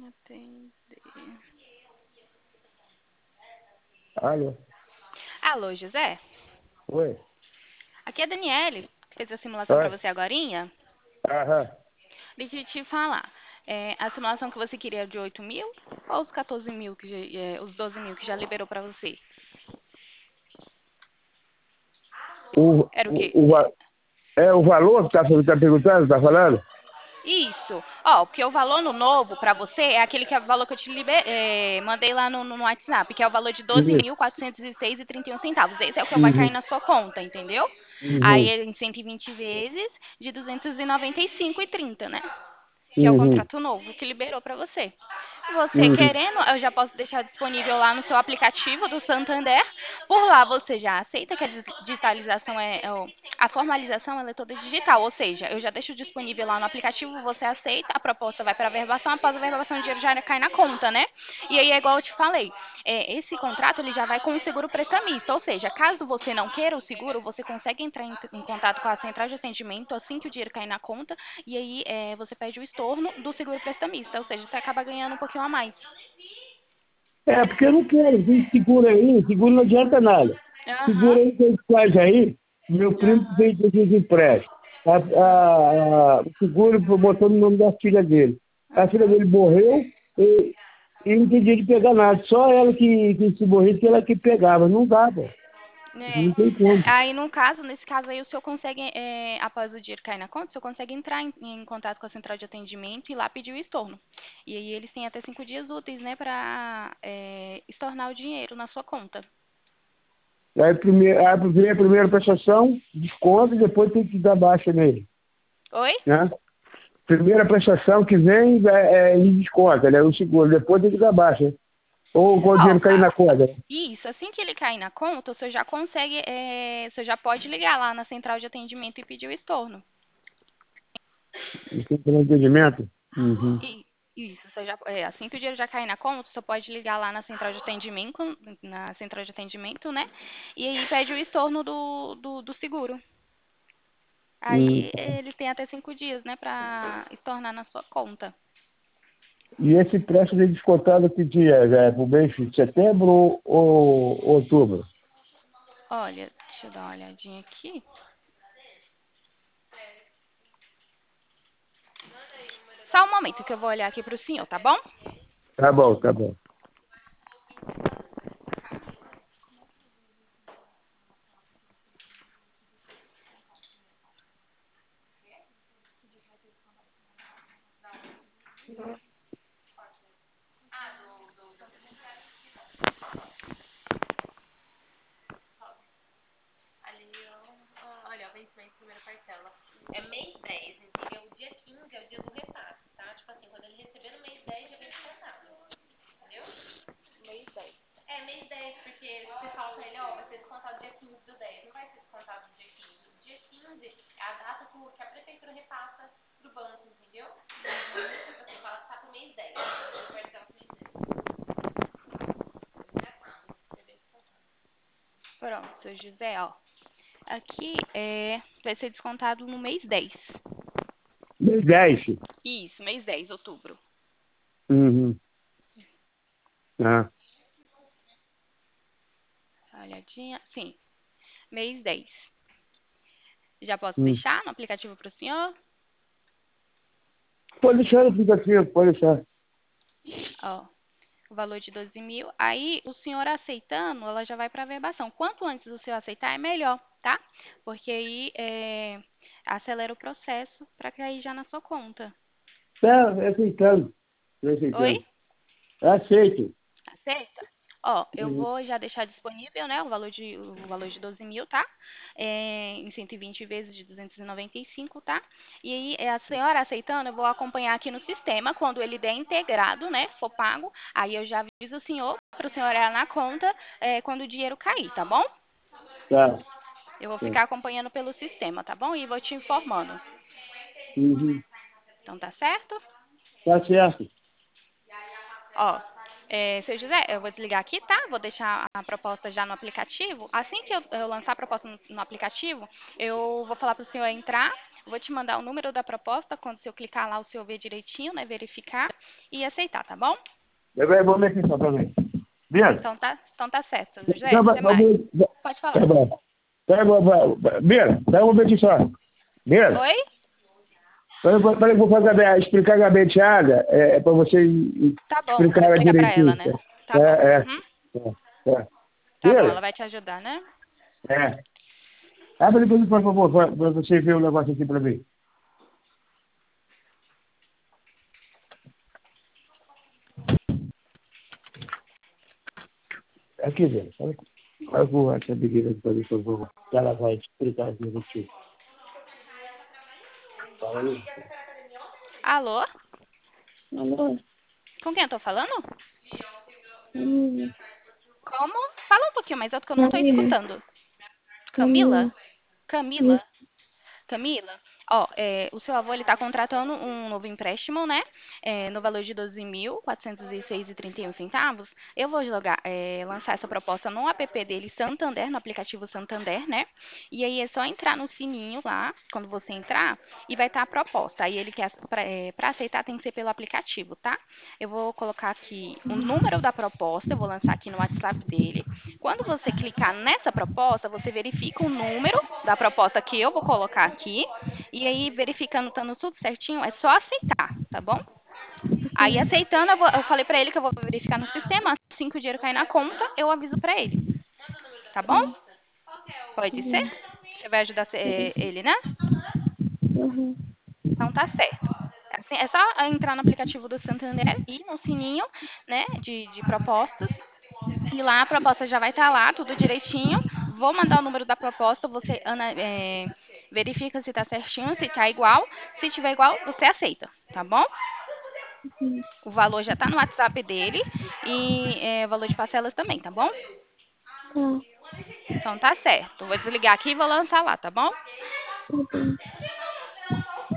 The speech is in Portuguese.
Atender. Alô? Alô, José? Oi? Aqui é a Daniele, que fez a simulação para Oi? você agorinha. Aham. Deixa eu te falar. A simulação que você queria é de 8 mil ou os 14 mil, os 12 mil que já liberou para você? O, Era o quê? é o valor que tá perguntando, tá falando? Isso. Ó, porque o valor no novo para você é aquele que é o valor que eu te mandei lá no WhatsApp, que é o valor de Isso. 12.406,31 centavos. Esse é o que vai cair Uhum. na sua conta, entendeu? Aí Uhum. é em 120 vezes de 295,30, né? Que é o Uhum. contrato novo que liberou para você. Você Uhum. querendo, eu já posso deixar disponível lá no seu aplicativo do Santander. Por lá você já aceita que a digitalização a formalização ela é toda digital, ou seja, eu já deixo disponível lá no aplicativo, você aceita, a proposta vai para a verbação, após a verbação o dinheiro já cai na conta, né? E aí é igual eu te falei, esse contrato ele já vai com o seguro prestamista, ou seja, caso você não queira o seguro, você consegue entrar em contato com a central de atendimento assim que o dinheiro cair na conta e aí você pede o estorno do seguro prestamista, ou seja, você acaba ganhando um pouquinho a mais. É, porque eu não quero, tem seguro aí, seguro não adianta nada. Aham. Seguro aí que eles faz aí, meu primo Aham. fez esse empréstimo. O seguro botou no nome da filha dele. A filha Aham. dele morreu e não tem jeito de pegar nada. Só ela que se morresse, que ela que pegava. Não dá, pô. É. Não tem como. Aí, no caso, nesse caso aí, o senhor consegue, após o dinheiro cair na conta, o senhor consegue entrar em contato com a central de atendimento e lá pedir o estorno. E aí eles têm até 5 dias úteis, né, para estornar o dinheiro na sua conta. Aí a primeira prestação, desconto, e depois tem que dar baixa nele. Oi? Né? Primeira prestação que vem ele desconta, né? O seguro, depois tem que dar baixa. Ou quando o Ó, dinheiro cair na conta. isso, assim que ele cair na conta, o senhor já consegue, o senhor já pode ligar lá na central de atendimento e pedir o estorno. Não tem pelo entendimento? Uhum. Isso, você já, assim que o dinheiro já cair na conta, você pode ligar lá na central de atendimento, né? E aí pede o estorno do seguro. Aí Tá. eles têm até 5 dias, né, pra estornar na sua conta. E esse empréstimo é descontado que dia? É pro mês de setembro ou outubro? Olha, deixa eu dar uma olhadinha aqui. Só um momento que eu vou olhar aqui pro senhor, tá bom? Tá bom, tá bom. Olha, o vencimento da primeira parcela é mês 10, então o dia 15 é o dia do repasse, tá? Tipo assim, quando ele receber no mês 10 já vem descontado, entendeu? Mês 10. É, mês 10, porque você fala pra ele, ó, vai ser descontado dia 15 do 10. Não vai ser descontado dia 15. O dia 15 é a data que a prefeitura repassa pro banco, entendeu? Tipo assim, fala que tá pro mês 10. Ele vai dar pro mês 10. Pronto, seu José, ó. Aqui vai ser descontado no mês 10. Mês 10. Isso, mês 10, outubro. Uhum. Ah. Olhadinha. Sim, mês 10. Já posso Hum. deixar no aplicativo para o senhor? Pode deixar no aplicativo, pode deixar. Ó, o valor de 12 mil. Aí, o senhor aceitando, ela já vai para a verbação. Quanto antes o senhor aceitar, é melhor, tá? Porque aí acelera o processo para cair já na sua conta. Tá, aceitando. Tô Oi? aceitando. Aceito. Aceita? Ó, eu Uhum. vou já deixar disponível, né, o valor de 12 mil, tá? Em 120 vezes de 295, tá? E aí, a senhora aceitando, eu vou acompanhar aqui no sistema, quando ele der integrado, né, for pago, aí eu já aviso o senhor, para o senhor olhar na conta, quando o dinheiro cair, tá bom? Tá. Eu vou Tá. ficar acompanhando pelo sistema, tá bom? E vou te informando. Uhum. Então, tá certo? Tá certo. Ó, seu José, eu vou desligar aqui, tá? Vou deixar a proposta já no aplicativo. Assim que eu lançar a proposta no aplicativo, eu vou falar para o senhor entrar Vou te mandar o número da proposta, quando você clicar lá, o senhor ver direitinho, né? Verificar e aceitar, tá bom? Vou ver aqui só pra ver. Bia, Então tá certo, José. tá Até mais. bom. Pode Tá falar. bom. Tá bom, Bia, dá um momentinho só. Bia, Oi? para eu vou fazer, explicar a gabeteada, para você Tá bom, explicar vai ela explicar pra ela, direitinho. né? Tá bom. É, é, Uhum. é. Tá bom, ela Bia, vai te ajudar, né? é. Abre depois, por favor, para você ver o negócio aqui para mim. Aqui, Bia. Olha com essa bebida para mim, por favor. Que ela vai explicar direitinho. Fala aí. Alô? Alô? Com quem eu tô falando? Camila. Como? Fala um pouquinho mais alto que eu não tô Camila. escutando. Camila? Camila. Camila? Isso. Camila, ó, o seu avô ele está contratando um novo empréstimo, né? No valor de 12.406,31 centavos. Eu vou lançar essa proposta no app dele Santander, no aplicativo Santander, né? E aí é só entrar no sininho lá, quando você entrar, e vai estar a proposta. Aí ele quer para aceitar tem que ser pelo aplicativo, tá? Eu vou colocar aqui o número da proposta, eu vou lançar aqui no WhatsApp dele. Quando você clicar nessa proposta, você verifica o número da proposta que eu vou colocar aqui. E aí, verificando, estando tudo certinho, é só aceitar, tá bom? Aí, aceitando, eu falei pra ele que eu vou verificar no sistema. Assim que o dinheiro cair na conta, eu aviso pra ele. Tá bom? Pode ser? Você vai ajudar ele, né? Uhum. Então, tá certo. Assim, é só entrar no aplicativo do Santander e no sininho, né, de propostas. E lá a proposta já vai estar lá, tudo direitinho. Vou mandar o número da proposta, você, Ana, verifica se está certinho, se está igual. Se tiver igual, você aceita, tá bom? O valor já está no WhatsApp dele e o valor de parcelas também, tá bom? Tá. Então tá certo. Vou desligar aqui e vou lançar lá, tá bom? Tá bom.